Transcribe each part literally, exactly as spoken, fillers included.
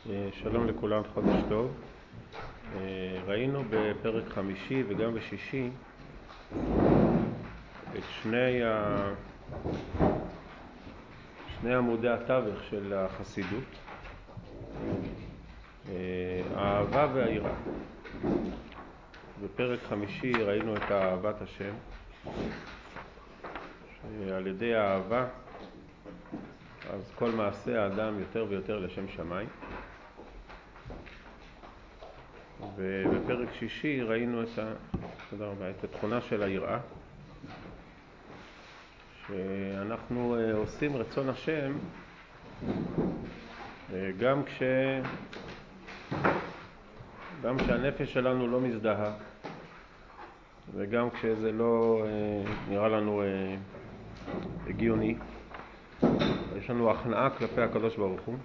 שלום לכולם, חודש טוב. ראינו בפרק חמישי וגם בשישי את שני, ה... שני עמודי התווך של החסידות, האהבה והיראה. בפרק חמישי ראינו את אהבת השם, שעל ידי האהבה אז כל מעשה האדם יותר ויותר לשם שמיים. ובפרק שישי ראינו את, ה... תודה רבה, את התכונה של היראה, שאנחנו עושים רצון השם גם כש... גם כשהנפש שלנו לא מזדהה, וגם כשזה לא נראה לנו הגיוני. יש לנו הכנעה כלפי הקדוש ברוך הוא,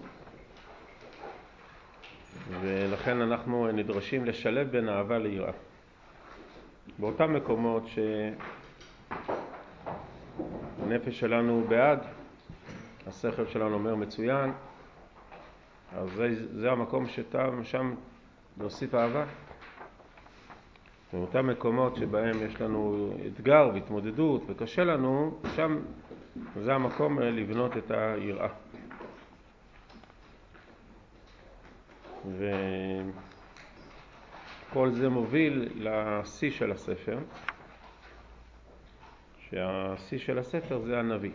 ולכן אנחנו נדרשים לשלב בין אהבה ליראה. באותם מקומות שהנפש שלנו בעד, השכל שלנו אומר מצוין, אז זה, זה המקום שתם שם להוסיף אהבה. באותם מקומות שבהם יש לנו אתגר והתמודדות וקשה לנו, שם זה המקום לבנות את היראה. וכל זה מוביל לשיא של הספר, שהשיא של הספר זה הנביא.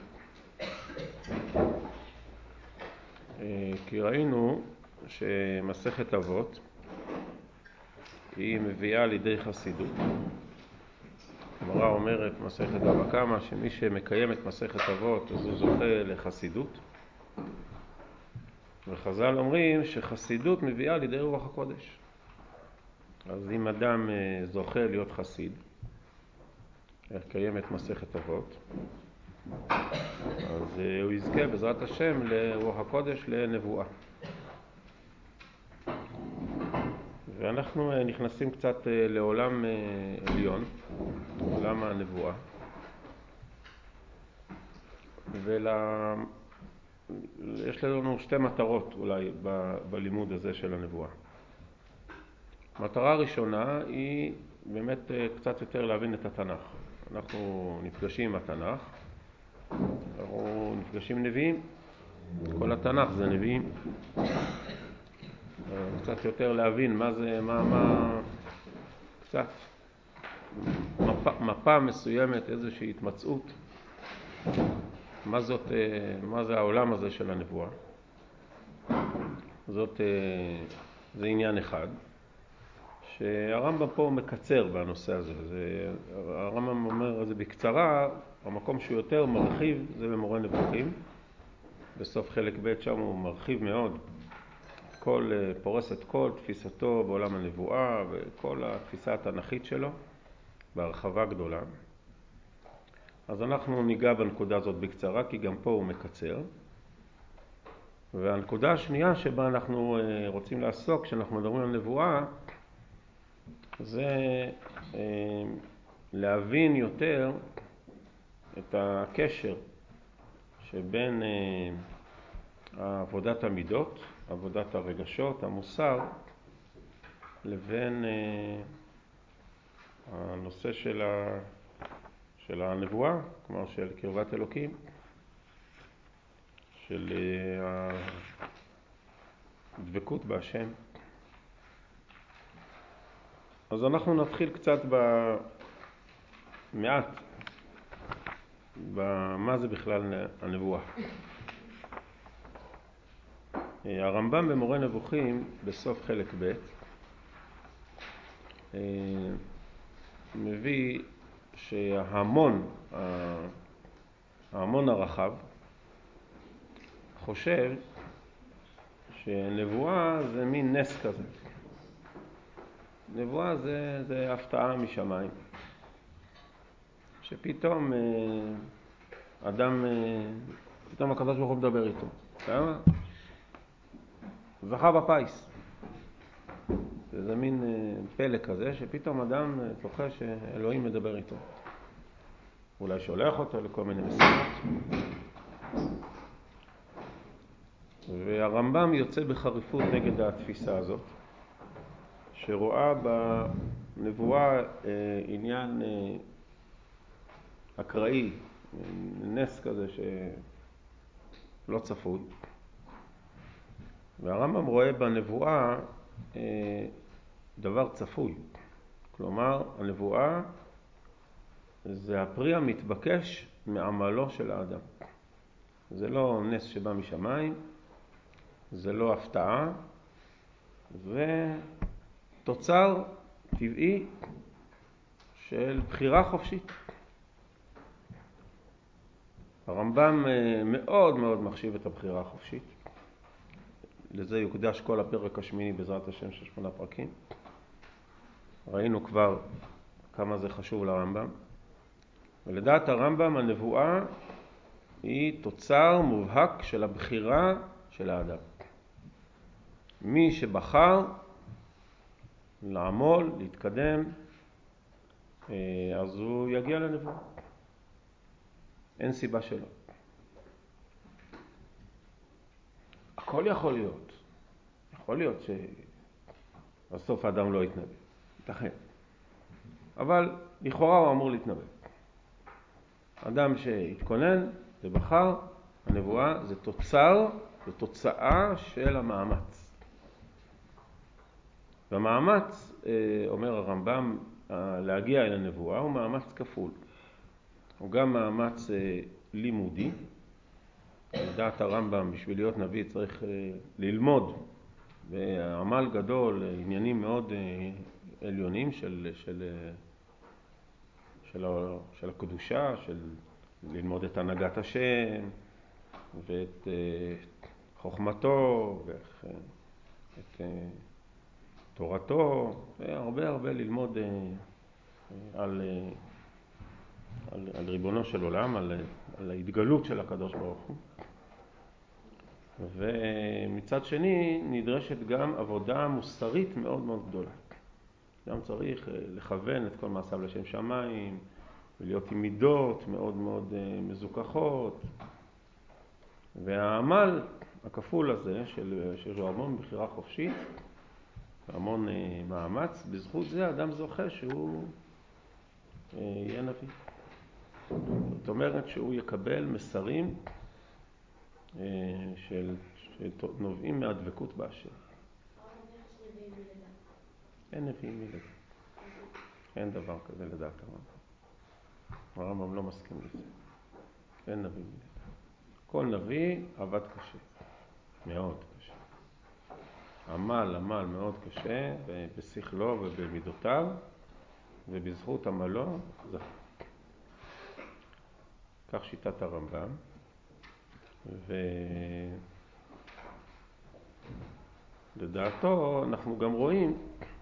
כי ראינו שמסכת אבות היא מביאה לידי חסידות. הגמרא אומרת מסכת בבא קמא שמי שמקיים את מסכת אבות אז הוא זוכה לחסידות, וחז"ל אומרים שחסידות מביאה לידי רוח הקודש. אז אם אדם זוכה להיות חסיד, לקיים את מסכת אבות, אז הוא יזכה בעזרת השם לרוח הקודש, לנבואה. ואנחנו נכנסים קצת לעולם עליון, עולם הנבואה, ול... יש לנו שתי מטרות אולי ב... בלימוד הזה של הנבואה. מטרה ראשונה היא באמת קצת יותר להבין את התנ"ך. אנחנו נפגשים עם התנ"ך, אנחנו נפגשים עם נביאים, כל התנ"ך זה נביאים. קצת יותר להבין מה זה, מה, מה, קצת מפה, מפה מסוימת, איזושהי התמצאות, מה זאת, מה זה העולם הזה של הנבואה. זאת, זה עניין אחד, שהרמב"ם פה מקצר בנושא הזה. זה, הרמב"ם אומר זה בקצרה, המקום שהוא יותר מרחיב זה במורה נבוכים. בסוף חלק ב' שם הוא מרחיב מאוד, כל, פורס את כל תפיסתו בעולם הנבואה וכל התפיסה התנ"כית שלו בהרחבה גדולה. אז אנחנו ניגע בנקודה הזאת בקצרה, כי גם פה הוא מקצר. והנקודה השנייה שבה אנחנו רוצים לעסוק כשאנחנו מדברים על נבואה, זה להבין יותר את הקשר שבין עבודת המידות, עבודת הרגשות, המוסר, לבין הנושא של ה... של הנבואה, כלומר של קרבת אלוקים, של הדבקות בהשם. אז אנחנו נתחיל קצת במעט במה זה בכלל הנבואה. הרמב"ם במורה נבוכים בסוף חלק ב' מביא שההמון, ההמון הרחב, חושב שנבואה זה מין נס כזה. נבואה זה, זה הפתעה משמיים. שפתאום אדם, פתאום הקדוש ברוך הוא מדבר איתו. למה? זכה בפייס. זה מין פלא כזה שפתאום אדם זוכה שאלוהים מדבר איתו. אולי שולח אותו לכל מיני משימות. שהרמב"ם יוצא בחריפות נגד התפיסה הזאת, שרואה בנבואה אה, עניין אה, אקראי, נס כזה שלא צפוי. והרמב"ם רואה בנבואה אה, דבר צפוי. כלומר, הנבואה זה הפרי המתבקש מעמלו של האדם. זה לא נס שבא משמיים, זה לא הפתעה, זה תוצר טבעי של בחירה חופשית. הרמב"ם מאוד מאוד מחשיב את הבחירה החופשית. לזה יוקדש כל הפרק השמיני בעזרת השם של שמונה פרקים. ראינו כבר כמה זה חשוב לרמב"ם. ולדעת הרמב"ם הנבואה היא תוצר מובהק של הבחירה של האדם. מי שבחר לעמול, להתקדם, אז הוא יגיע לנבואה. אין סיבה שלא. הכל יכול להיות. יכול להיות שבסוף האדם לא יתנבא. ייתכן. אבל לכאורה הוא אמור להתנבא. אדם שהתכונן ובחר, הנבואה זה תוצר, זה תוצאה של המאמץ. והמאמץ, אומר הרמב"ם, להגיע אל הנבואה הוא מאמץ כפול. הוא גם מאמץ לימודי. לדעת הרמב"ם, בשביל להיות נביא צריך ללמוד בעמל גדול עניינים מאוד עליונים של, של, של, של הקדושה, של ללמוד את הנהגת השם ואת חוכמתו ואת תורתו, והרבה הרבה ללמוד על, על, על ריבונו של עולם, על, על ההתגלות של הקדוש ברוך הוא. ומצד שני נדרשת גם עבודה מוסרית מאוד מאוד גדולה. גם צריך לכוון את כל מעשיו לשם שמיים, ולהיות עם מידות מאוד מאוד מזוכחות. והעמל הכפול הזה של, של המון בחירה חופשית, המון מאמץ, בזכות זה האדם זוכה שהוא יהיה נביא. זאת אומרת שהוא יקבל מסרים של, שנובעים מהדבקות בהשם. אין נביאים מלידה. אין דבר כזה לדעת הרמב"ם. הרמב"ם לא מסכים לזה. אין נביאים מלידה. כל נביא עבד קשה. מאוד קשה. עמל, עמל מאוד קשה, בשכלו ובמידותיו, ובזכות עמלו זכה. כך שיטת הרמב"ם. ולדעתו אנחנו גם רואים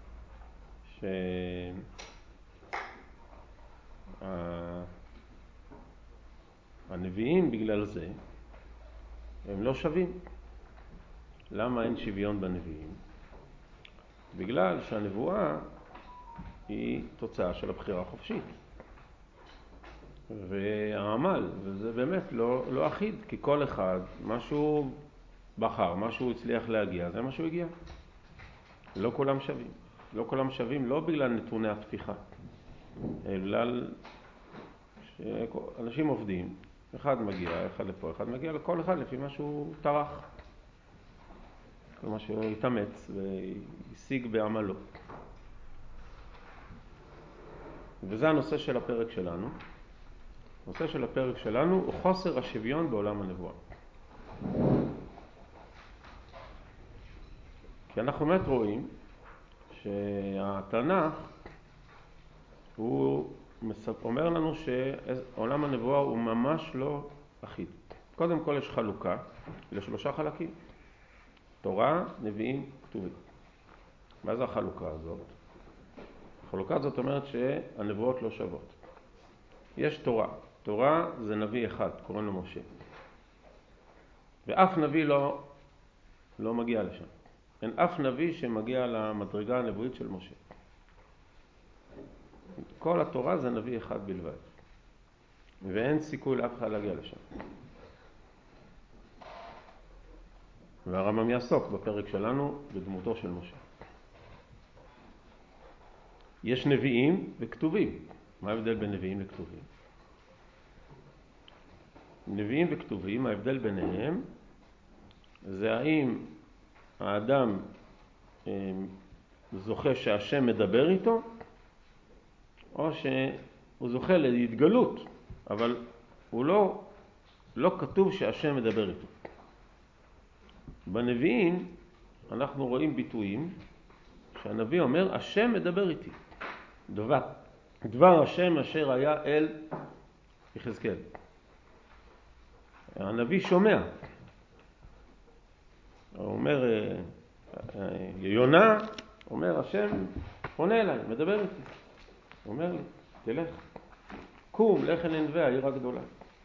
שהנביאים בגלל זה הם לא שווים. למה אין שוויון בנביאים? בגלל שהנבואה היא תוצאה של הבחירה החופשית. והעמל, וזה באמת לא, לא אחיד, כי כל אחד, משהו בחר, משהו הצליח להגיע, זה מה שהוא הגיע. לא כולם שווים. לא כולם שווים לא בגלל נתוני הפתיחה, אלא שאנשים עובדים, אחד מגיע, אחד לפה, אחד מגיע, לכל אחד לפי מה שהוא טרח. כל מה שהוא התאמץ והשיג בעמלו. וזה הנושא של הפרק שלנו. הנושא של הפרק שלנו הוא חוסר השוויון בעולם הנבואה. כי אנחנו באמת רואים שהתנ"ך הוא אומר לנו שעולם הנבואה הוא ממש לא אחיד. קודם כל יש חלוקה לשלושה חלקים. תורה, נביאים, כתובים. מה זה החלוקה הזאת? החלוקה הזאת אומרת שהנבואות לא שוות. יש תורה. תורה זה נביא אחד, קוראים לו משה. ואף נביא לא, לא מגיע לשם. אין אף נביא שמגיע למדרגה הנבואית של משה. כל התורה זה נביא אחד בלבד. ואין סיכוי לאף אחד להגיע לשם. והרמב"ם יעסוק בפרק שלנו בדמותו של משה. יש נביאים וכתובים. מה ההבדל בין נביאים לכתובים? נביאים וכתובים, ההבדל ביניהם זה האם האדם זוכה שהשם מדבר איתו, או שהוא זוכה להתגלות, אבל הוא לא, לא כתוב שהשם מדבר איתו. בנביאים אנחנו רואים ביטויים שהנביא אומר, השם מדבר איתי. דבר, דבר השם אשר היה אל יחזקאל. הנביא שומע. הוא אומר, יונה אומר, השם פונה אליי, מדבר איתי. הוא אומר לי, תלך, קום, לך אל נינווה, העיר הגדולה.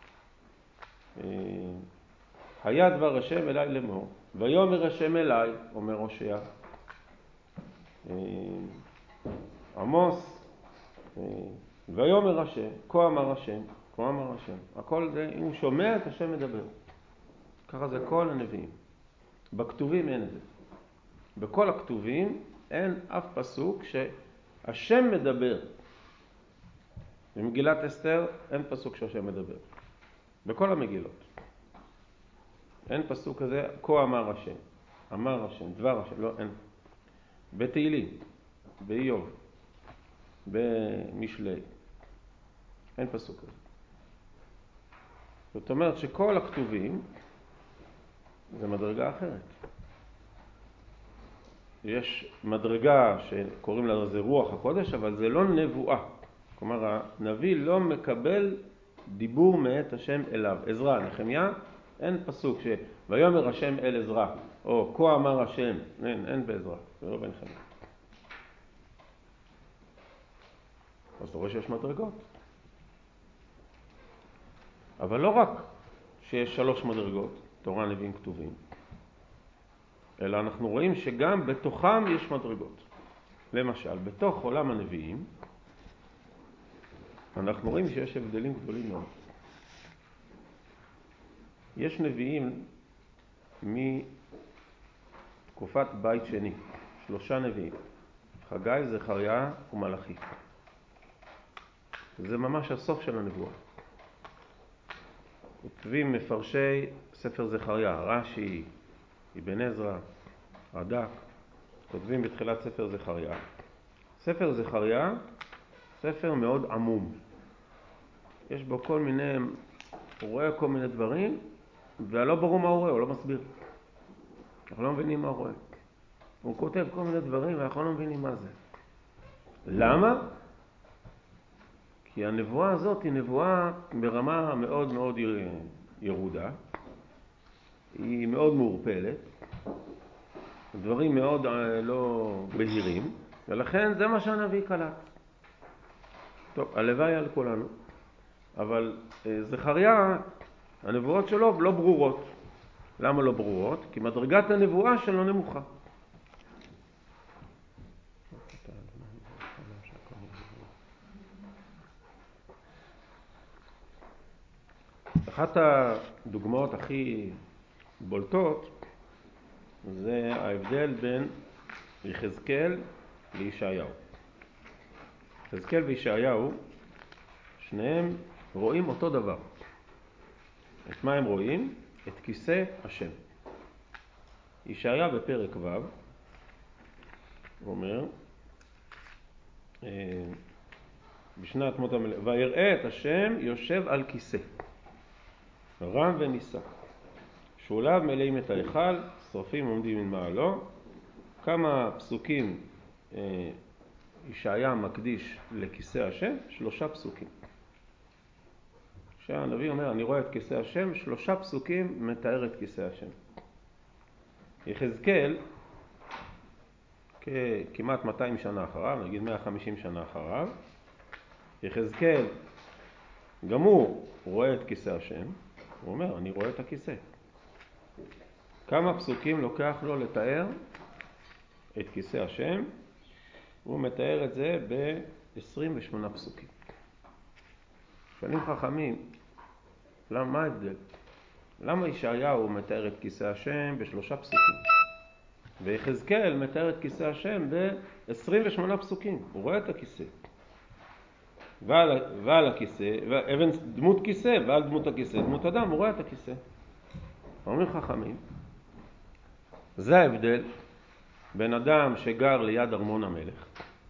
היה דבר השם אליי לאמור, ויאמר השם אליי, אומר הושע. עמוס, ויאמר השם, כה אמר השם, כה אמר השם. הכל זה, אם הוא שומע את השם מדבר. ככה זה כל הנביאים. בכתובים אין את זה. בכל הכתובים אין אף פסוק שהשם מדבר. במגילת אסתר אין פסוק שהשם מדבר. בכל המגילות. אין פסוק כזה, כה אמר השם, אמר השם, דבר השם, לא, אין. בתהילים, באיוב, במשלי, אין פסוק כזה. זאת אומרת שכל הכתובים זה מדרגה אחרת. יש מדרגה שקוראים לה זה רוח הקודש, אבל זה לא נבואה. כלומר, הנביא לא מקבל דיבור מאת השם אליו. עזרא, נחמיה, אין פסוק ש... ויאמר השם אל עזרא, או כה אמר השם, אין, אין בעזרא, זה לא בנחמיה. אז אתה רואה שיש מדרגות. אבל לא רק שיש שלוש מדרגות, תורה, נביאים, כתובים, אלא אנחנו רואים שגם בתוכם יש מדרגות. למשל, בתוך עולם הנביאים, אנחנו רואים שיש הבדלים גדולים מאוד. יש נביאים מתקופת בית שני, שלושה נביאים, חגי, זכריה ומלאכי. זה ממש הסוף של הנבואה. כותבים מפרשי ספר זכריה, רש"י, אבן עזרא, רד"ק, כותבים בתחילת ספר זכריה. ספר זכריה, ספר מאוד עמום. יש בו כל מיני, הוא רואה כל מיני דברים, ולא ברור מה הוא רואה, הוא לא מסביר. אנחנו לא מבינים מה הוא רואה. הוא כותב כל מיני דברים, ואנחנו לא מבינים מה זה. למה? כי הנבואה הזאת היא נבואה ברמה מאוד מאוד ירודה. היא מאוד מעורפלת. דברים מאוד לא בהירים, ולכן זה מה שהנביא קלט. טוב, הלוואי על כולנו. אבל זכריה, הנבואות שלו לא ברורות. למה לא ברורות? כי מדרגת הנבואה שלו נמוכה. אחת הדוגמאות הכי בולטות זה ההבדל בין יחזקאל לישעיהו. יחזקאל וישעיהו, שניהם רואים אותו דבר. את מה הם רואים? את כיסא השם. ישעיה בפרק ו' אומר, בשנת מות המלך, ויראה את השם יושב על כיסא, רם ונישא. שוליו מלאים את ההיכל, שרפים עומדים ממעלו. כמה פסוקים ישעיה מקדיש לכיסא השם? שלושה פסוקים. שהנביא אומר, אני רואה את כיסא השם, שלושה פסוקים מתאר את כיסא השם. יחזקאל, כמעט מאתיים שנה אחריו, נגיד מאה וחמישים שנה אחריו, יחזקאל, גם הוא רואה את כיסא השם, הוא אומר, אני רואה את הכיסא. כמה פסוקים לוקח לו לתאר את כיסא השם? הוא מתאר את זה ב-עשרים ושמונה פסוקים. שואלים חכמים, למה, מה ההבדל? למה ישעיהו מתאר את כיסא השם בשלושה פסוקים? ויחזקאל מתאר את כיסא השם ב-עשרים ושמונה פסוקים. הוא רואה את הכיסא. ועל, ועל הכיסא, אבן דמות כיסא, ועל דמות הכיסא, דמות אדם, הוא רואה את הכיסא. אומרים חכמים, זה ההבדל בין אדם שגר ליד ארמון המלך,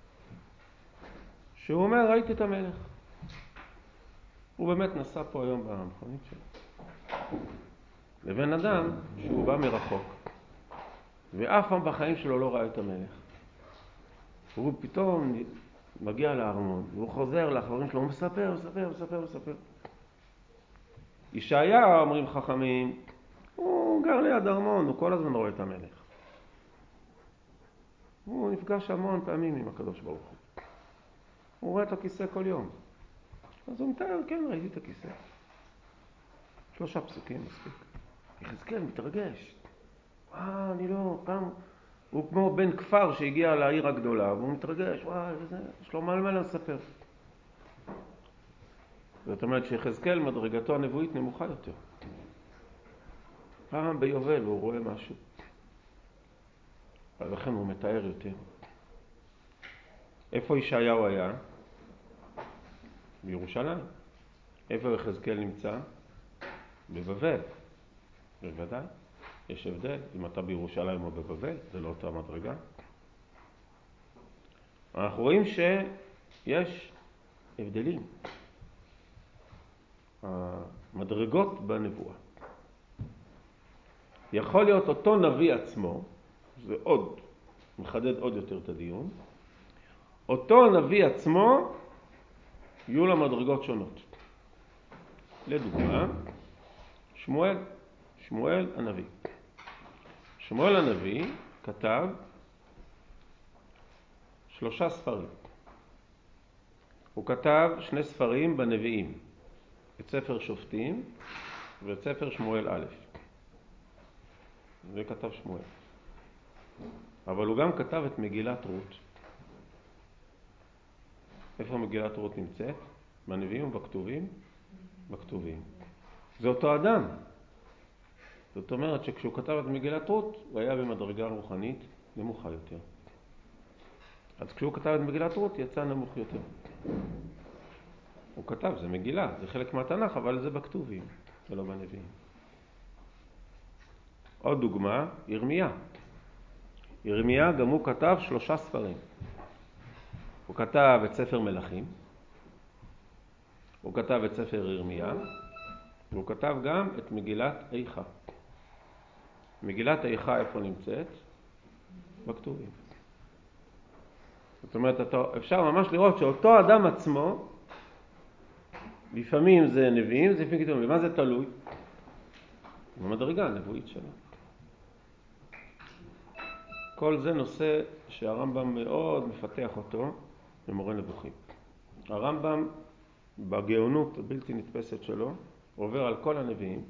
שהוא אומר, ראיתי את המלך. הוא באמת נסע פה היום במכונית שלו. לבין אדם שהוא בא מרחוק, ואף פעם בחיים שלו לא ראה את המלך. הוא פתאום מגיע לארמון, והוא חוזר לחברים שלו, הוא מספר, מספר, מספר, מספר. ישעיה, אומרים חכמים, הוא גר ליד ארמון, הוא כל הזמן רואה את המלך. הוא נפגש המון פעמים עם הקדוש ברוך הוא. הוא רואה את הכיסא כל יום. אז הוא מתאר, כן, ראיתי את הכיסא. שלושה פסוקים מספיק. יחזקאל מתרגש. אה, אני לא, פעם... הוא כמו בן כפר שהגיע לעיר הגדולה, והוא מתרגש, וואי, וזה, יש לו מה למה לספר. זאת אומרת שיחזקאל מדרגתו הנבואית נמוכה יותר. פעם ביובל הוא רואה משהו. ולכן הוא מתאר יותר. איפה ישעיהו היה? בירושלים. איפה יחזקאל נמצא? בבבל. בוודאי. יש הבדל, אם אתה בירושלים או בבבל, זה לא אותה מדרגה. אנחנו רואים שיש הבדלים. המדרגות בנבואה. יכול להיות אותו נביא עצמו, זה עוד, מחדד עוד יותר את הדיון, אותו הנביא עצמו יהיו לה מדרגות שונות. לדוגמה, שמואל, שמואל הנביא. שמואל הנביא כתב שלושה ספרים. הוא כתב שני ספרים בנביאים, את ספר שופטים ואת ספר שמואל א'. זה כתב שמואל. אבל הוא גם כתב את מגילת רות. איפה מגילת רות נמצאת? בנביאים ובכתובים? בכתובים. זה אותו אדם. זאת אומרת שכשהוא כתב את מגילת רות, הוא היה במדרגה רוחנית נמוכה יותר. אז כשהוא כתב את מגילת רות, יצא נמוך יותר. הוא כתב, זה מגילה, זה חלק מהתנ"ך, אבל זה בכתובים, זה לא בנביאים. עוד דוגמה, ירמיה. ירמיה גם הוא כתב שלושה ספרים. הוא כתב את ספר מלכים, הוא כתב את ספר ירמיה, והוא כתב גם את מגילת איכה. מגילת איכה איפה נמצאת? בכתובים. זאת אומרת, אפשר ממש לראות שאותו אדם עצמו, לפעמים זה נביאים, זה לפעמים כתובים. מה זה תלוי? במדרגה הנבואית שלו. כל זה נושא שהרמב"ם מאוד מפתח אותו במורה נבוכים. הרמב"ם בגאונות הבלתי נתפסת שלו עובר על כל הנביאים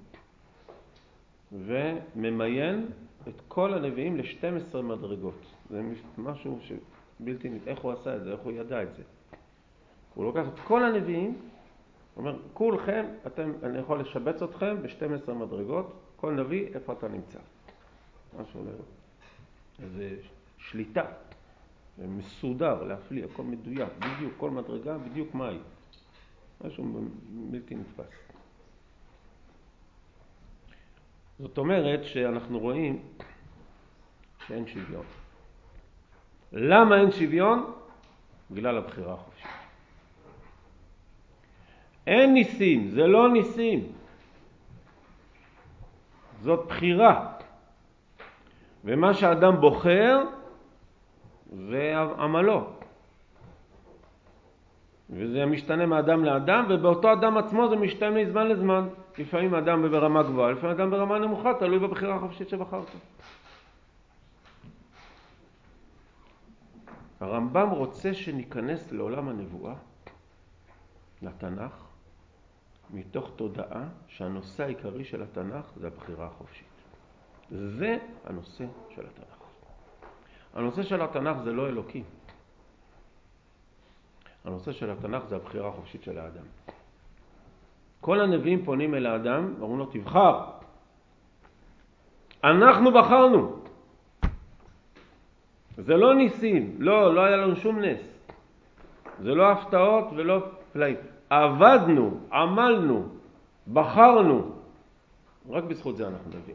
וממיין את כל הנביאים ל-שתים עשרה מדרגות. זה משהו שבלתי נתפס. איך הוא עשה את זה? איך הוא ידע את זה? הוא לוקח את כל הנביאים, הוא אומר, כולכם, אתם, אני יכול לשבץ אתכם ב-שתים עשרה מדרגות, כל נביא, איפה אתה נמצא? משהו לא... איזה שליטה, מסודר, להפליא, הכל מדויק, בדיוק, כל מדרגה, בדיוק מה היא. משהו בלתי נתפס. זאת אומרת שאנחנו רואים שאין שוויון. למה אין שוויון? בגלל הבחירה החופשית. אין ניסים, זה לא ניסים. זאת בחירה. ומה שאדם בוחר זה עמלו. וזה משתנה מאדם לאדם, ובאותו אדם עצמו זה משתנה מזמן לזמן. לפעמים אדם ברמה גבוהה, לפעמים אדם ברמה נמוכה, תלוי בבחירה החופשית שבחרת. הרמב"ם רוצה שניכנס לעולם הנבואה, לתנ"ך, מתוך תודעה שהנושא העיקרי של התנ"ך זה הבחירה החופשית. זה הנושא של התנ"ך. הנושא של התנ"ך זה לא אלוקים. הנושא של התנ"ך זה הבחירה החופשית של האדם. כל הנביאים פונים אל האדם, ואומרים לו, תבחר, אנחנו בחרנו. זה לא ניסים, לא, לא היה לנו שום נס. זה לא הפתעות ולא פלאים. עבדנו, עמלנו, בחרנו. רק בזכות זה אנחנו נביאים.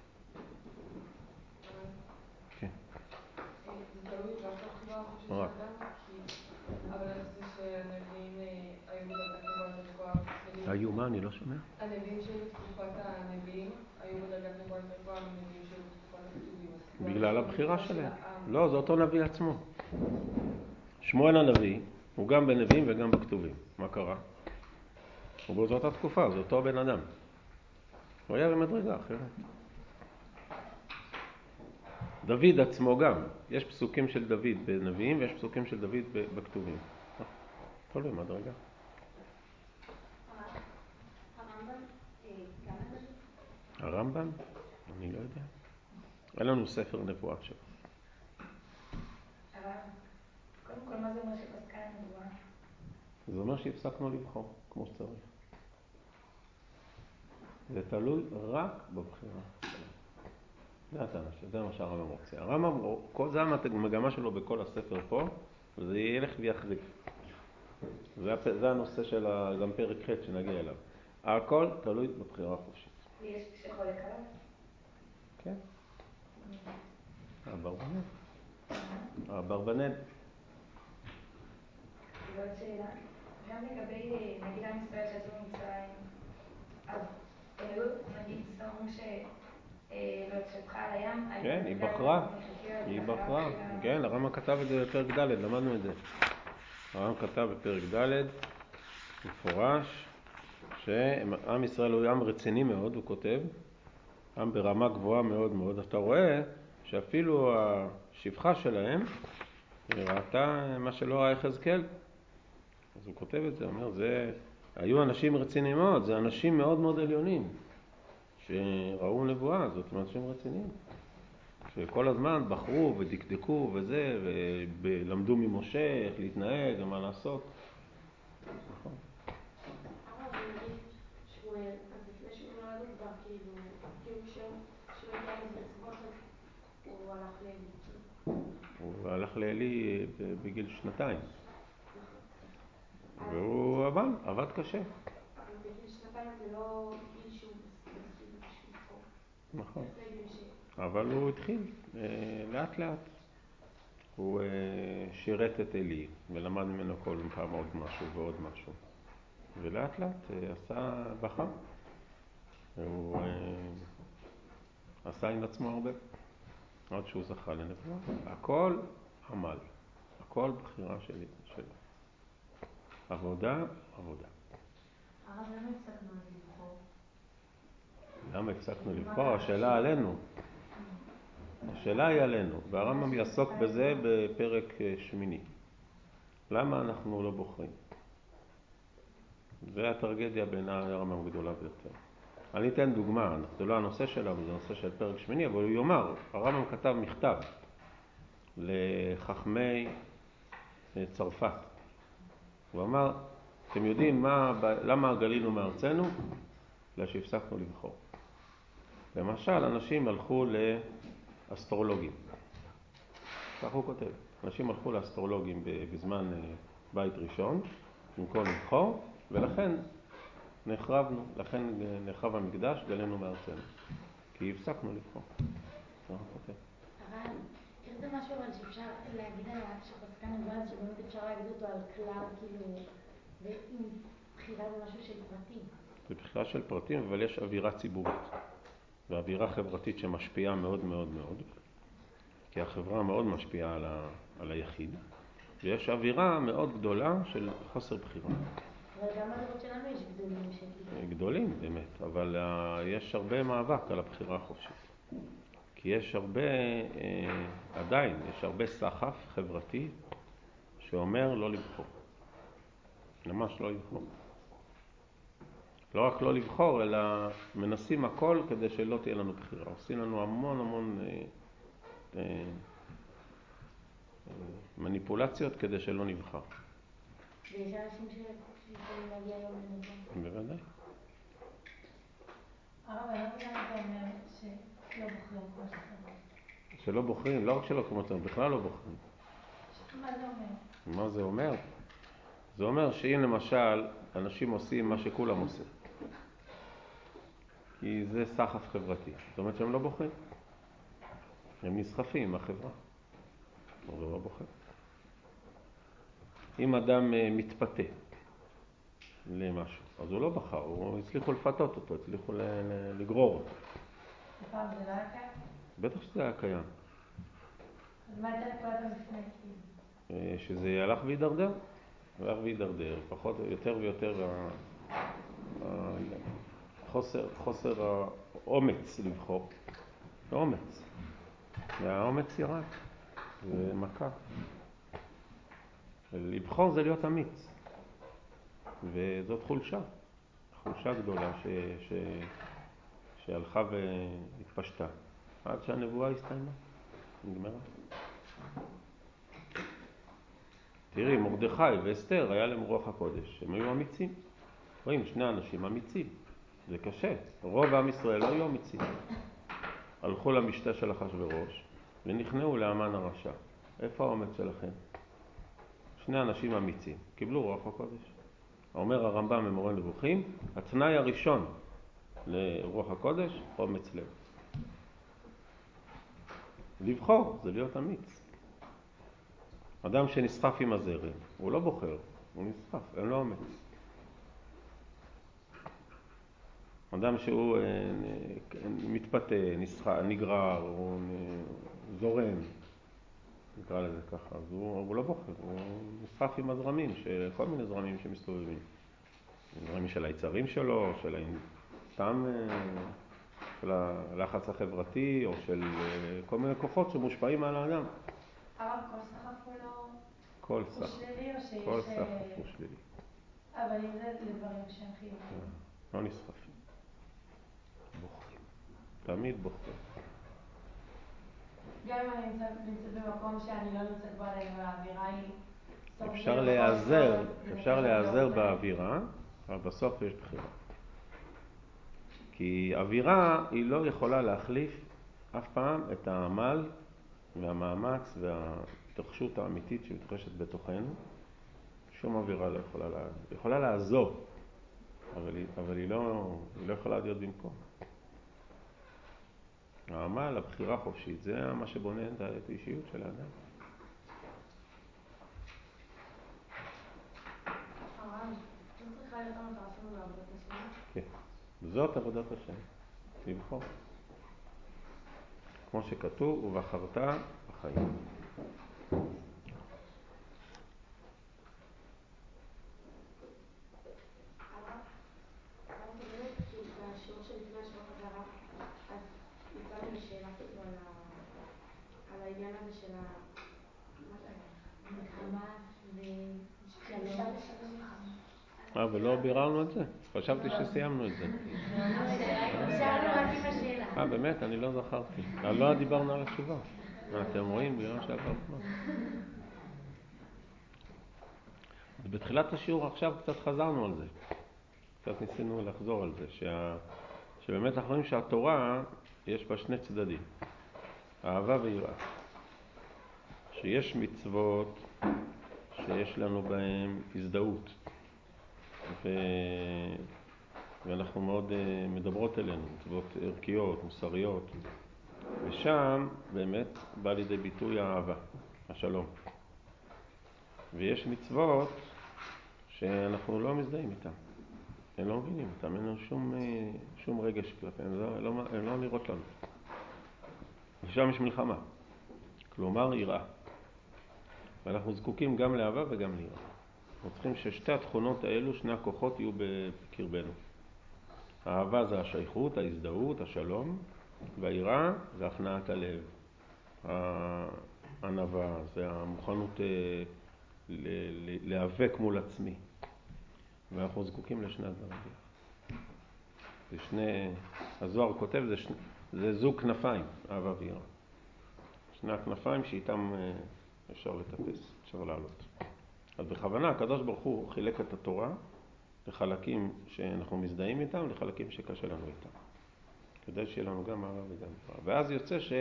כן. זה תלוי רק בבחירה החופשית של רק. אדם, אבל אני חושבת שהנביאים היו בדרגת נבואה יותר גבוהה. היו מה? אני לא שומע. הנביאים שהיו בתקופת הנביאים היו בדרגת נבואה יותר גבוהה מנביאים שהיו בתקופת הכתובים. בגלל הבחירה שלהם. לא, זה אותו נביא עצמו. שמואל הנביא הוא גם בנביאים וגם בכתובים. מה קרה? הוא באותה תקופה, זה אותו בן אדם. הוא היה במדרגה אחרת. דוד עצמו גם. יש פסוקים של דוד בנביאים ויש פסוקים של דוד בכתובים. תלוי מדרגה. הרמב"ם גם נביא? הרמב"ם? אני לא יודע. אין לנו ספר נבואה שלו. קודם כל, מה זה אומר שפסקה נבואה? זה אומר שהפסקנו לבחור, כמו שצריך. זה תלוי רק בבחירה. זה הטענה שלו, זה מה שהרמב"ם רוצה. הרמב"ם, זה המגמה שלו בכל הספר פה, וזה ילך ויחריף. זה, זה הנושא של גם פרק ח' שנגיע אליו. הכל תלוי בבחירה החופשית. ויש שחולק עליו? כן. הברבנד. הברבנד. ועוד שאלה, גם לגבי נגיד עם ישראל שיצאו ממצרים, אז הם היו נגיד סתום שלא שפחה על הים, כן, היא בחרה, היא בחרה, כן, הרמב"ם כתב את זה בפרק ד', למדנו את זה. הרמב"ם כתב בפרק ד' מפורש שעם ישראל הוא עם רציני מאוד, הוא כותב, עם ברמה גבוהה מאוד מאוד. אתה רואה שאפילו השפחה שלהם ראתה מה שלא ראה יחזקאל. אז הוא כותב את זה, אומר, זה היו אנשים רציניים מאוד, זה אנשים מאוד מאוד עליונים שראו נבואה, זאת אומרת שהם רציניים. שכל הזמן בחרו ודקדקו וזה, ולמדו ממשה איך להתנהג ומה לעשות. נכון. אבל נגיד שמואל, אז לפני שהוא נולד הוא כבר כאילו, כאילו כשהוא הגיע לנסיבות אז הוא הלך לאלי. הוא הלך לאלי בגיל שנתיים. והוא עבד, עבד קשה. אבל בגיל שנתיים זה לא גיל שהוא מספיק בשביל לבחור. נכון. אבל הוא התחיל לאט לאט. הוא שירת את אלי ולמד ממנו כל פעם עוד משהו ועוד משהו. ולאט לאט עשה בחר. הוא עשה עם עצמו הרבה. עד שהוא זכה לנבואה. הכל עמל. הכל בחירה שלי, שלו. עבודה, עבודה. הרב, למה הפסקנו לבחור? למה הפסקנו לבחור? השאלה עלינו. השאלה היא עלינו, והרמב"ם יעסוק בזה בפרק שמיני. למה אנחנו לא בוחרים? זה הטרגדיה בעיני הרמב"ם גדולה ביותר. אני אתן דוגמה, זה לא הנושא שלנו, זה הנושא של פרק שמיני, אבל הוא יאמר, הרמב"ם כתב מכתב לחכמי צרפת. הוא אמר, אתם יודעים מה, למה גלינו מארצנו? בגלל שהפסקנו לבחור. למשל, אנשים הלכו לאסטרולוגים. כך הוא כותב. אנשים הלכו לאסטרולוגים בזמן בית ראשון, במקום לבחור, ולכן נחרבנו, לכן נחרב המקדש, גלינו מארצנו. כי הפסקנו לבחור. כך הוא כותב. הרב, איך זה משהו אבל שאפשר להגיד עליו שפסקה נבואה, שבאמת אפשר להגיד אותו על כלל, כאילו, ועם בחירה במשהו של פרטים? זה בחירה של פרטים, אבל יש אווירה ציבורית. ואווירה חברתית שמשפיעה מאוד מאוד מאוד. כי החברה מאוד משפיעה על, ה, על היחיד. ויש אווירה מאוד גדולה של חוסר בחירה. אבל גם בדורות שלנו יש גדולים שכאילו. גדולים באמת, אבל uh, יש הרבה מאבק על הבחירה החופשית. כי יש הרבה, uh, עדיין, יש הרבה סחף חברתי שאומר לא לבחור. ממש לא לבחור. לא רק לא לבחור, אלא מנסים הכל כדי שלא תהיה לנו בחירה. עושים לנו המון המון uh, uh, uh, מניפולציות כדי שלא נבחר. ויש אנשים שיכולים להגיע היום לנבואה. בוודאי. הרב, אני לא יודעת אתה אומר לא בוחרים כמו שצריך. שלא בוחרים, לא רק שלא כמו שצריך, בכלל לא בוחרים. מה זה אומר? מה זה אומר? זה אומר שאם למשל אנשים עושים מה שכולם עושים, כי זה סחף חברתי, זאת אומרת שהם לא בוחרים. הם נסחפים מהחברה. אבל הוא לא בוחר. אם אדם מתפתה למשהו, אז הוא לא בחר, הוא הצליחו לפתות אותו, הצליחו לגרור אותו. פעם זה לא היה קיים? בטח שזה היה קיים. אז מה הייתה נקודת המפנה? שזה הלך והידרדר. הלך והידרדר, פחות, יותר ויותר חוסר, חוסר האומץ לבחור. האומץ. והאומץ ירד. זה מכה. לבחור זה להיות אמיץ. וזאת חולשה. חולשה גדולה ש... ש... שהלכה והתפשטה. עד שהנבואה הסתיימה. נגמרה. תראי, מרדכי ואסתר היה להם רוח הקודש. הם היו אמיצים. רואים, שני אנשים אמיצים. זה קשה. רוב עם ישראל לא היו אמיצים. הלכו למשתה של אחשוורוש ונכנעו להמן הרשע. איפה האומץ שלכם? שני אנשים אמיצים. קיבלו רוח הקודש. אומר הרמב"ם במורה נבוכים, התנאי הראשון לרוח הקודש, אומץ לב. לבחור זה להיות אמיץ. אדם שנסחף עם הזרם, הוא לא בוחר, הוא נסחף, אין לו אומץ. אדם שהוא מתפתה, נסחף, נגרר, הוא זורם, נקרא לזה ככה, אז הוא, הוא לא בוחר, הוא נסחף עם הזרמים, כל מיני זרמים שמסתובבים. זרמים של היצרים שלו, של סתם, של הלחץ החברתי, או של כל מיני כוחות שמושפעים על האדם. אבל כל סחף הוא לא... כל הוא סחף. שלילי או שיש... כל סחף הוא שלילי. אבל אם זה לדברים שהם חיוביים. לא נסחפים. בוחרים. תמיד בוחרים. גם אם אני נמצאת במקום שאני לא נמצאת בו עליהם, והאווירה היא... אפשר להיעזר, אפשר להיעזר באווירה, אבל בסוף יש בחירה. כי אווירה היא לא יכולה להחליף אף פעם את העמל והמאמץ והתרחשות האמיתית שמתרחשת בתוכנו. שום אווירה לא יכולה לעזור. היא יכולה לעזור, אבל היא, אבל היא לא, היא לא יכולה להיות במקום. העמל, הבחירה חופשית, זה מה שבונה את האישיות של האדם. הרב, לא צריכה להיות המטרה שלנו לעבודת השם? כן, זאת עבודת השם. לבחור. כמו שכתוב, ובחרת בחיים. בשיעור שלפני השיעור חזרה, אז יצאנו לשאלה כאילו על העניין הזה של ה... מה זה היה? מלחמה ושלום. אה, ולא ביררנו את זה? חשבתי שסיימנו את זה. שאלנו רק עם השאלה. אה, באמת? אני לא זכרתי. לא דיברנו על התשובה. אתם רואים ביום שעבר זמן. אז בתחילת השיעור עכשיו קצת חזרנו על זה. קצת ניסינו לחזור על זה, שה... שבאמת אנחנו רואים שהתורה יש בה שני צדדים, אהבה ויראה. שיש מצוות שיש לנו בהן הזדהות, ו... ואנחנו מאוד מדברות אלינו, מצוות ערכיות, מוסריות, ושם באמת בא לידי ביטוי האהבה, השלום. ויש מצוות שאנחנו לא מזדהים איתן. הם לא מבינים אותם, אין לנו שום, שום רגש כלפיהם, הן לא, לא, לא נראות לנו. ושם יש מלחמה, כלומר יראה. ואנחנו זקוקים גם לאהבה וגם ליראה. אנחנו צריכים ששתי התכונות האלו, שני הכוחות יהיו בקרבנו. האהבה זה השייכות, ההזדהות, השלום, והיראה זה הכנעת הלב. הענווה זה המוכנות להיאבק מול עצמי. ואנחנו זקוקים לשני הדברים. זה שני, הזוהר כותב, זה, שני, זה זוג כנפיים, אהבה ויראה. שני הכנפיים שאיתם אפשר לטפס, אפשר לעלות. אז בכוונה הקדוש ברוך הוא חילק את התורה לחלקים שאנחנו מזדהים איתם, לחלקים שקשה לנו איתם. כדי שיהיה לנו גם אהבה וגם יראה. ואז יוצא ש...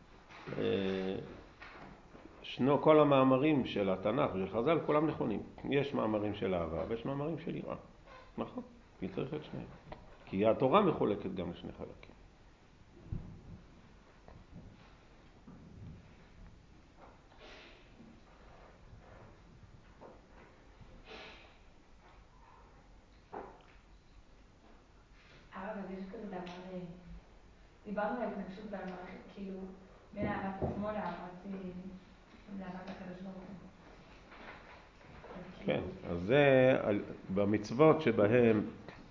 שנו, כל המאמרים של התנ"ך ושל חז"ל, כולם נכונים. יש מאמרים של אהבה ויש מאמרים של יראה. נכון, כי צריך את שניהם. כי התורה מחולקת גם לשני חלקים. הרב, אז יש כזה דבר, דיברנו על התנגשות במערכת, כאילו, בין אהבת עצמו לאהבת הקדוש ברוך הוא. כן, אז זה במצוות שבהם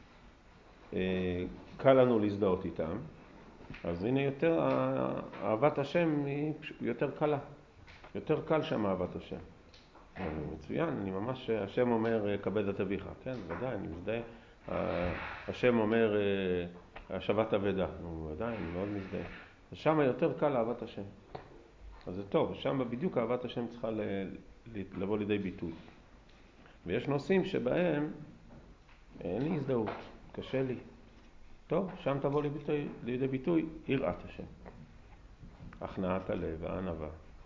קל לנו להזדהות איתם, אז הנה יותר, אהבת השם היא יותר קלה, יותר קל שם אהבת השם. מצוין, אני ממש, השם אומר כבד את אביך, כן, ודאי, אני מזדהה. השם אומר השבת אבדה, ודאי, אני מאוד מזדהה. אז שם יותר קל אהבת השם. אז זה טוב, שם בדיוק אהבת השם צריכה לבוא לידי ביטוי. ויש נושאים שבהם אין לי הזדהות, קשה לי. טוב, שם תבוא לידי, לידי ביטוי יראת השם. הכנעת הלב והענווה.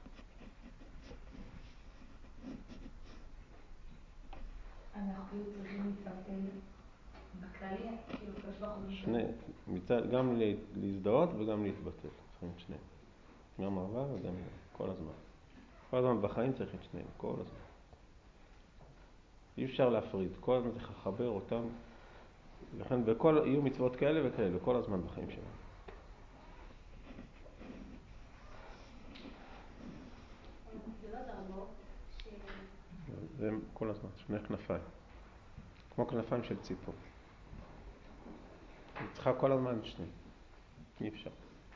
אנחנו צריכים להתבטל בכללי, כאילו קדוש ברוך הוא. שני, מצד, גם להזדהות וגם להתבטל. צריכים את שניהם. גם אהבה וגם כל הזמן. כל הזמן בחיים צריך את שניהם, כל הזמן. אי אפשר להפריד, כל הזמן צריך לחבר אותם. לכן בכל, יהיו מצוות כאלה וכאלה, כל הזמן בחיים שלנו. זה לא דרבו, ש... זה כל הזמן, שני כנפיים. כמו כנפיים של ציפור. היא צריכה כל הזמן את שניהם. אי אפשר.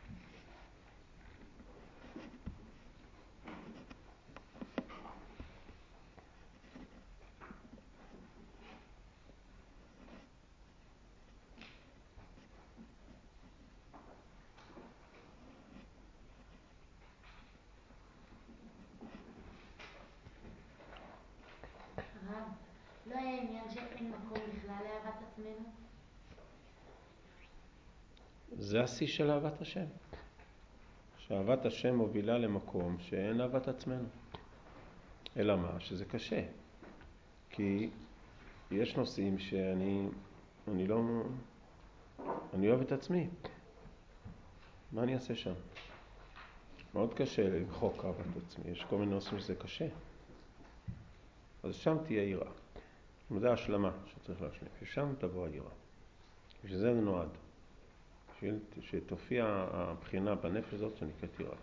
לא היה עניין שאין מקום בכלל לאהבת עצמנו? זה השיא של אהבת השם. שאהבת השם מובילה למקום שאין אהבת עצמנו. אלא מה? שזה קשה. כי יש נושאים שאני אני לא... אני אוהב את עצמי. מה אני אעשה שם? מאוד קשה למחוק אהבת עצמי. יש כל מיני נושאים שזה קשה. אז שם תהיה יראה. זה השלמה שצריך להשלים. ששם תבוא היראה. ושזה נועד. שתופיע הבחינה בנפש הזאת שנקראת יראה.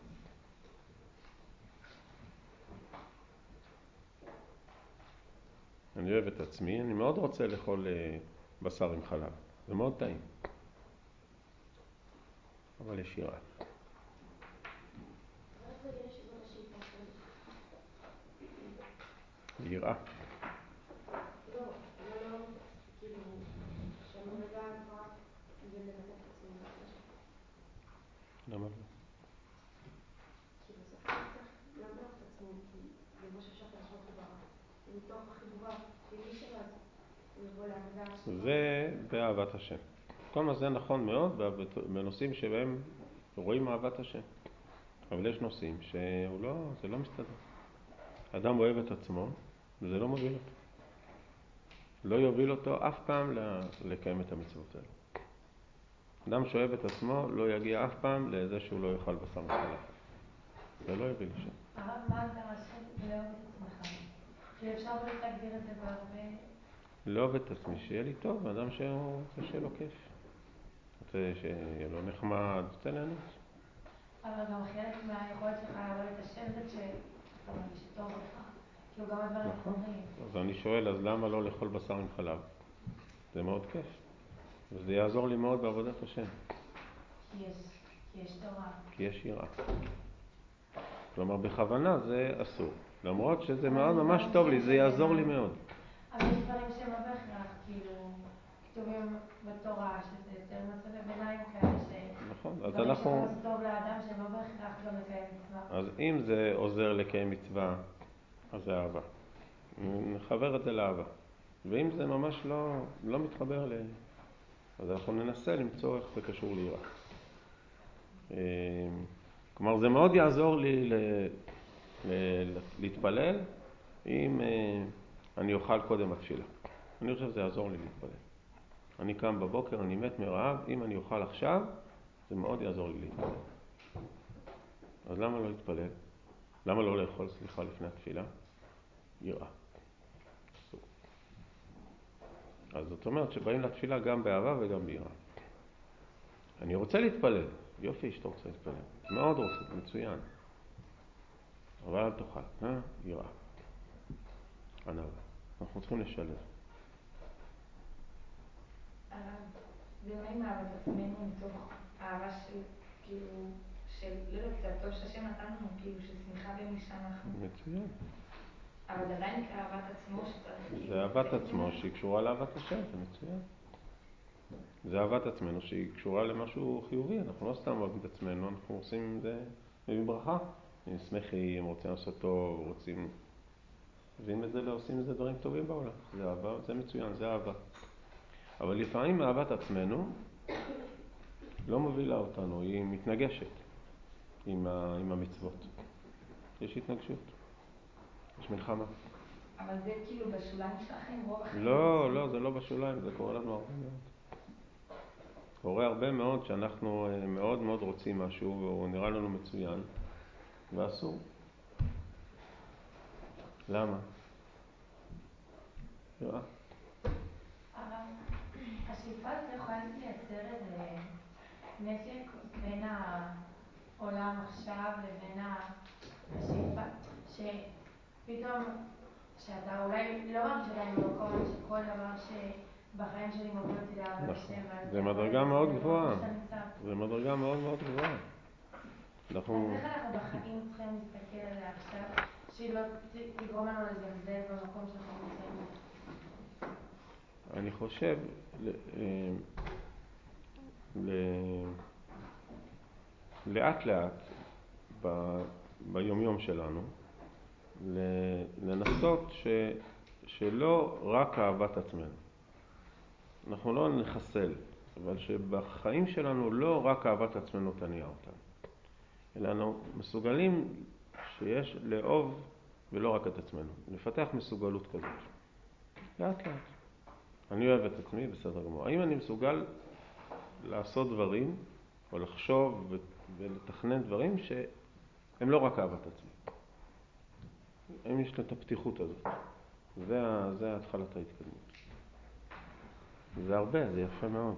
אני אוהב את עצמי, אני מאוד רוצה לאכול בשר עם חלב. זה מאוד טעים. אבל יש יראה. איך זה יהיה שזאת השאיפה שלי? יראה. לא, אבל לא, כאילו, שהמדרגה הגבוהה זה לבטא את עצמי. למה לא? כי בסוף אני צריך להמלוך את עצמי, כי זה מה שאפשר לעשות ברוך הוא. מתוך החיבורה, ומי שלא אז הוא יבוא לעבודה. זה באהבת השם. כל מה זה נכון מאוד בנושאים שבהם רואים אהבת השם. אבל יש נושאים שהוא לא, זה לא מסתדר. אדם אוהב את עצמו, וזה לא מוביל אותו. לא יוביל אותו אף פעם לקיים את המצוות האלה. אדם שאוהב את עצמו לא יגיע אף פעם לזה שהוא לא יאכל בשר וחלב. זה לא יוביל לשם. הרב, מה הגדרה של לאהוב את עצמך? כי אפשר להגדיר את זה בהרבה... לאהוב את עצמי, שיהיה לי טוב, אדם שהוא רוצה שיהיה לו כיף. רוצה שיהיה לו נחמד, רוצה ליהנות. אבל גם חלק מהיכולת שלך לאהוב את השם זה כשאתה מרגיש טוב לך. כאילו גם הדברים אחרים. אז אני שואל, אז למה לא לאכול בשר עם חלב? זה מאוד כיף. וזה יעזור לי מאוד בעבודת השם. כי יש, כי יש תורה. כי יש יראה. כלומר, בכוונה זה אסור. למרות שזה מאוד ממש טוב לי, זה יעזור לי מאוד. אבל יש דברים שהם לא בהכרח, כאילו, כתובים בתורה, שזה יותר מצבי ביניים כאלה, נכון, אז דברים אנחנו... שכל זה טוב לאדם שהם לא בהכרח גם לקיים מצווה. אז אם זה עוזר לקיים מצווה, אז זה אהבה. נחבר את זה לאהבה. ואם זה ממש לא, לא מתחבר ל... אז אנחנו ננסה למצוא איך זה קשור ליראה. כלומר, זה מאוד יעזור לי ל... ל... להתפלל אם אני אוכל קודם התפילה. אני חושב שזה יעזור לי להתפלל. אני קם בבוקר, אני מת מרעב, אם אני אוכל עכשיו, זה מאוד יעזור לי להתפלל. אז למה לא להתפלל? למה לא לאכול, סליחה, לפני התפילה? יראה. אז זאת אומרת שבאים לתפילה גם באהבה וגם ביראה. אני רוצה להתפלל. יופי, שאתה רוצה להתפלל. מאוד רוצה, מצוין. אבל אל תאכל, אה? יראה. ענווה. אנחנו צריכים לשלב. זה לא עם אהבת עצמנו מתוך אהבה של, כאילו, של, לא יודעת, זה הטוב שהשם נתן לנו, כאילו, של שמחה במי שאנחנו. מצוין. אבל זה עדיין נקרא אהבת עצמו שצריך... זה אהבת עצמו שהיא קשורה לאהבת השם, זה מצוין. זה אהבת עצמנו שהיא קשורה למשהו חיובי, אנחנו לא סתם אוהבים את עצמנו, אנחנו עושים את זה בברכה. הם שמחים, רוצים לעשות טוב, רוצים... עושים את זה ועושים את זה דברים טובים בעולם. זה אהבה, זה מצוין, זה אהבה. אבל לפעמים אהבת עצמנו לא מובילה אותנו, היא מתנגשת עם, ה, עם המצוות. יש התנגשות, יש מלחמה. אבל זה כאילו בשוליים שלכם רוב החיים? לא, לא, זה לא בשוליים, זה קורה לנו הרבה מאוד. קורה הרבה מאוד שאנחנו מאוד מאוד רוצים משהו והוא נראה לנו מצוין ואסור. למה? יראה. השאיפה הזאת יכולה לייצר איזה נתק בין העולם עכשיו לבין השאיפה, שפתאום, שאתה אולי לא מרגיש עדיין במקום שכל דבר שבחיים שלי מוביל אותי לאהבת השם. זה מדרגה מאוד גבוהה. זה מדרגה מאוד מאוד גבוהה. אז איך אנחנו בחיים צריכים להסתכל על זה עכשיו, שהיא לא תגרום לנו לזלזל במקום שאנחנו נמצאים? אני חושב ל... ל... לאט לאט ב... ביומיום שלנו לנסות ש... שלא רק אהבת עצמנו. אנחנו לא נחסל, אבל שבחיים שלנו לא רק אהבת עצמנו תניע אותנו. אלא אנחנו מסוגלים שיש לאהוב ולא רק את עצמנו. לפתח מסוגלות כזאת. לאט לאט. אני אוהב את עצמי, בסדר גמור. האם אני מסוגל לעשות דברים, או לחשוב ו- ולתכנן דברים שהם לא רק אהבת עצמי? האם יש את הפתיחות הזאת? זה, זה התחלת ההתקדמות. זה הרבה, זה יפה מאוד.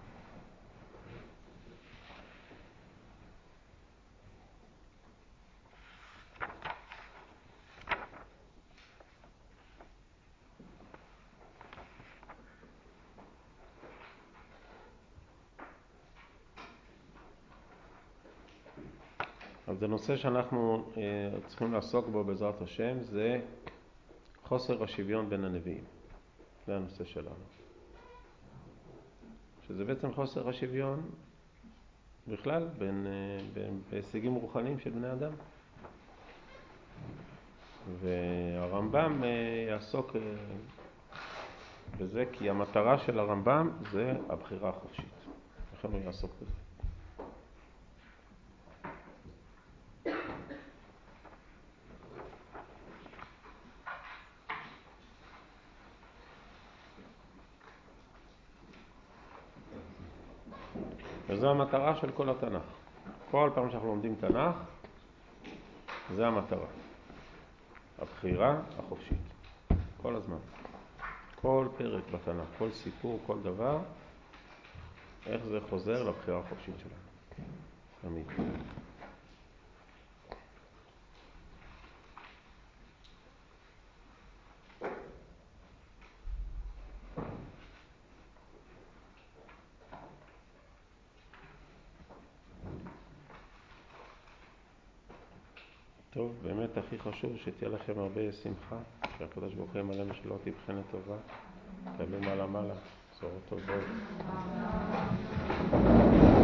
אז זה נושא שאנחנו אה, צריכים לעסוק בו בעזרת השם, זה חוסר השוויון בין הנביאים. זה הנושא שלנו. שזה בעצם חוסר השוויון בכלל בין, אה, בין בהישגים רוחניים של בני אדם. והרמב"ם אה, יעסוק אה, בזה, כי המטרה של הרמב"ם זה הבחירה החופשית. לכן הוא יעסוק בזה. וזו המטרה של כל התנ"ך. כל פעם שאנחנו לומדים תנ"ך, זה המטרה. הבחירה החופשית. כל הזמן. כל פרק בתנ"ך, כל סיפור, כל דבר, איך זה חוזר לבחירה החופשית שלנו. תמיד. טוב, באמת הכי חשוב שתהיה לכם הרבה שמחה, שהקדוש ברוך הוא ימלא משאלות תבחן לטובה, תעלו מעלה מעלה, בשורות טובות.